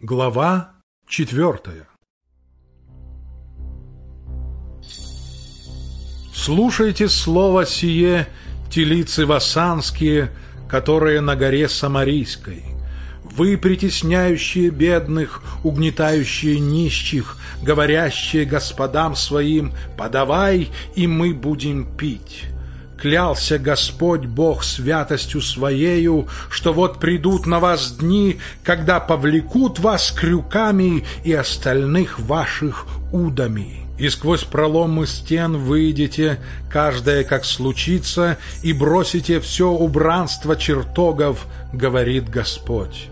Глава 4. Слушайте слово сие, телицы вассанские, которые на горе Самарийской. Вы, притесняющие бедных, угнетающие нищих, говорящие господам своим: «Подавай, и мы будем пить». Клялся Господь Бог святостью Своею, что вот придут на вас дни, когда повлекут вас крюками и остальных ваших удами. И сквозь проломы стен выйдете, каждое как случится, и бросите все убранство чертогов, говорит Господь.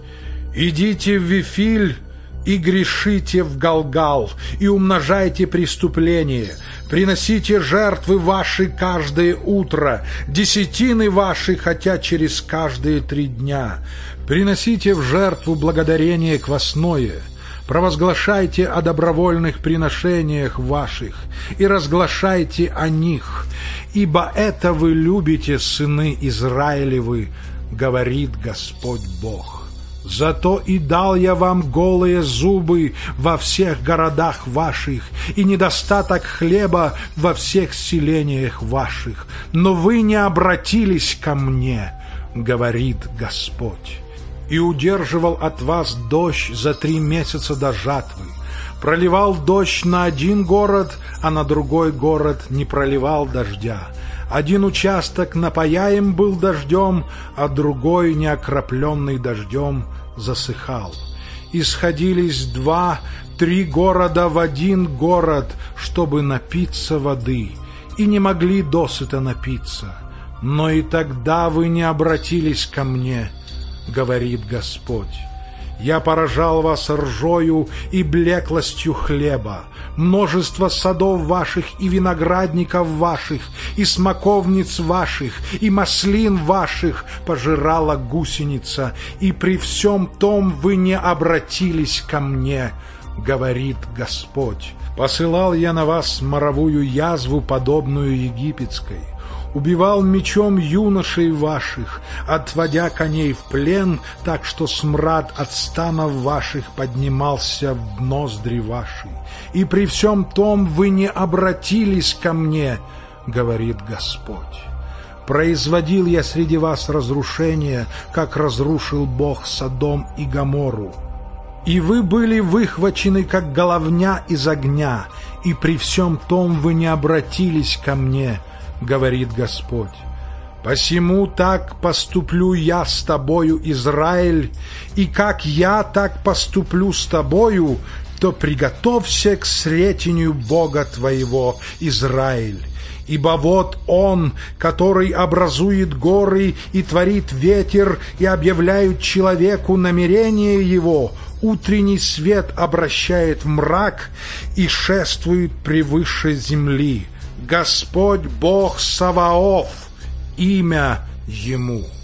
Идите в Вифиль и грешите в Галгал, и умножайте преступления. Приносите жертвы ваши каждое утро, десятины ваши, хотя через каждые 3 дня. Приносите в жертву благодарение квасное. Провозглашайте о добровольных приношениях ваших и разглашайте о них, ибо это вы любите, сыны Израилевы, говорит Господь Бог. Зато и дал я вам голые зубы во всех городах ваших и недостаток хлеба во всех селениях ваших, но вы не обратились ко мне, говорит Господь. И удерживал от вас дождь за 3 месяца до жатвы, проливал дождь на один город, а на другой город не проливал дождя. Один участок напояем был дождем, а другой, неокропленный дождем, засыхал. И сходились 2-3 города в один город, чтобы напиться воды, и не могли досыта напиться. Но и тогда вы не обратились ко мне, говорит Господь. Я поражал вас ржою и блеклостью хлеба, множество садов ваших и виноградников ваших, и смоковниц ваших, и маслин ваших пожирала гусеница, и при всем том вы не обратились ко мне, говорит Господь. Посылал я на вас моровую язву, подобную египетской. Убивал мечом юношей ваших, отводя коней в плен, так что смрад от станов ваших поднимался в ноздри ваши. И при всем том вы не обратились ко мне, говорит Господь. Производил я среди вас разрушение, как разрушил Бог Содом и Гоморру. И вы были выхвачены, как головня из огня, и при всем том вы не обратились ко мне, говорит Господь. Посему так поступлю я с тобою, Израиль, и как я так поступлю с тобою, то приготовься к сретению Бога твоего, Израиль. Ибо вот Он, который образует горы и творит ветер, и объявляет человеку намерение его, утренний свет обращает в мрак и шествует превыше земли. Господь Бог Саваоф, имя Ему.